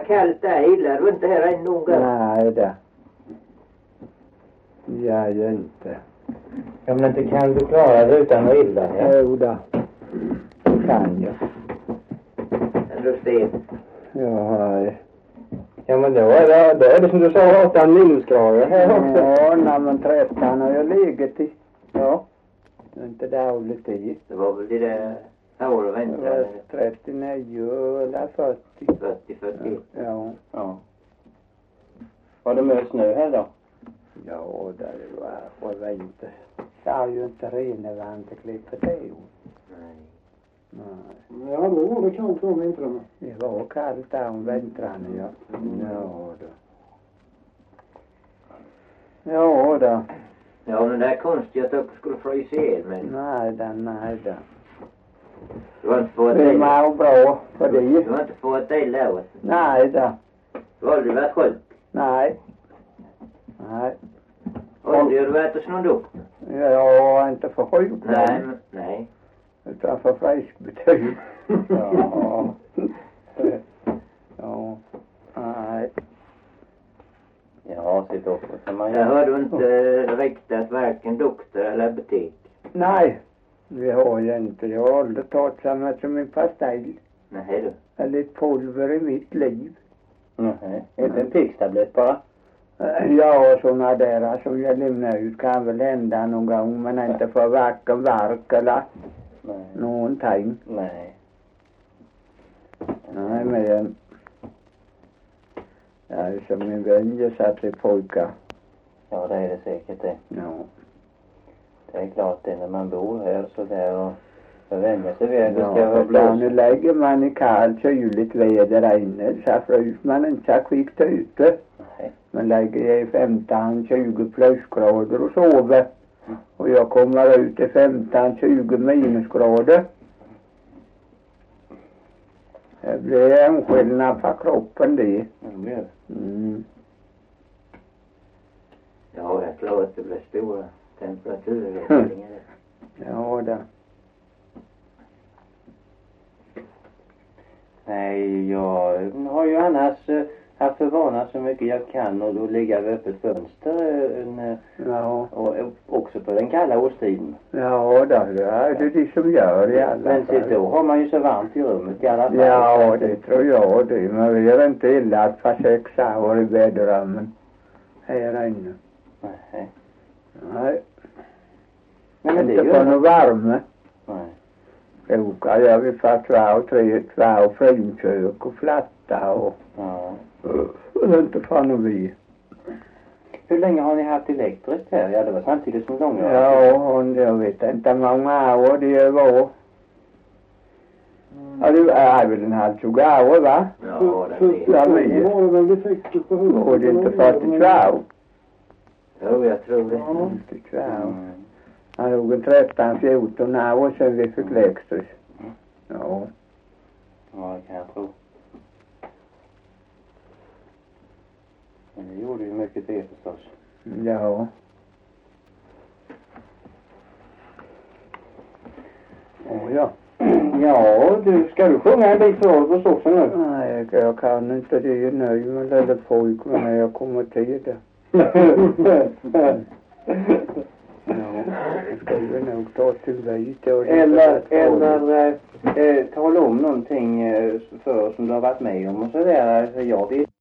kallt där illa. Det var inte här en någon gång. Nej, det. Jag gör inte. Ja, men inte kan du klara det utan att illa? Ja? Jo då. Kan jag. Eller sten. Ja, Ja, men då är det som du sa 8 minusgrader här också. ja, när man 13 har jag legat i. Ja. Det är inte dåligt i. Det var väl det där här var det Det vänta. var 39 eller 40. 40. Ja. Ja. Var det med snö här då? Ja, det var inte. Det är ju inte renevandeklippet det ju. Nej. Nej. Ja, då var det kallt om vintrarna. Det var kallt där om vintrarna, ja. Ja då. Ja då. Ja, men det är konstigt att jag skulle frysa ihjäl, men Nej då. du har inte fått Det det. var bra för Du det. har inte fått det låt. Nej då. Du har aldrig varit sjuk. Nej. Aldrig har du varit hos någon doktor. Jag har inte för sjuk. Nej, nej. Utan för frisk betyg. Ja. Ja. Nej. Ja, sitt upp. Jag har du inte riktat varken doktor eller apotek. Nej. Vi har ju inte. Jag har aldrig tagit samma som min pastej. Nej du. Eller lite pulver i mitt liv. Nej. Inte en pigstablett bara? Ja, sådana där som jag lämnar ut kan väl hända någon gång. Men inte för varken verk eller någonting. Nej. Nej, men jag är som min vän, jag satt i pojkar. Ja, det är det säkert det. Ja. Det är klart det när man bor här så där och vänjer sig vid det Ja, ska vara för nu blåst. lägger man i kallt kyligt väder där inne så frys man inte så kvickt ute. Nej. Man lägger i 15-20 plusgrader och sover. Och jag kommer ut i 15-20 minusgrader. Det blir en skillnad på kroppen det. Mm. Ja, jag tror att det blir stora temperaturer. Ja, det. Nej, jag har ju annars haft för vana så mycket jag kan och då ligga vid öppet fönster Ja. och också på den kalla årstiden. Ja, det är det som gör i alla Men fall. då har man ju så varmt i rummet i alla fall. Ja, det tror jag det. Men vi är inte illa att få 6 år i bäddrummen här inne. Nej. Nej, Men det är inte ju på någon värme. Nej. Jag vill få 2 finkök och flatta och inte få någon vid. Hur länge har ni haft elektriskt här? Ja, det var samtidigt som gånger. Ja, jag vet inte många år det var. Ja, det är väl en halv 20 år, va? Ja, det är Ja, Det men var det väl vid 60 på huvudet. och det är inte 42. Jo, jag tror det. Ja. 42. Han låg en 13-14 år sedan vi fick elektriskt. Ja. Ja, det kan jag tro. Men det gjorde ju mycket det förstås. Ja. Ja. Ja, ska du sjunga en bit för oss också nu? Nej, jag kan inte det ju nu med lille pojk, men när jag kommer till det. Ja, jag ska ju nog ta till vite och eller tala om någonting för som du har varit med om och sådär. Jag vet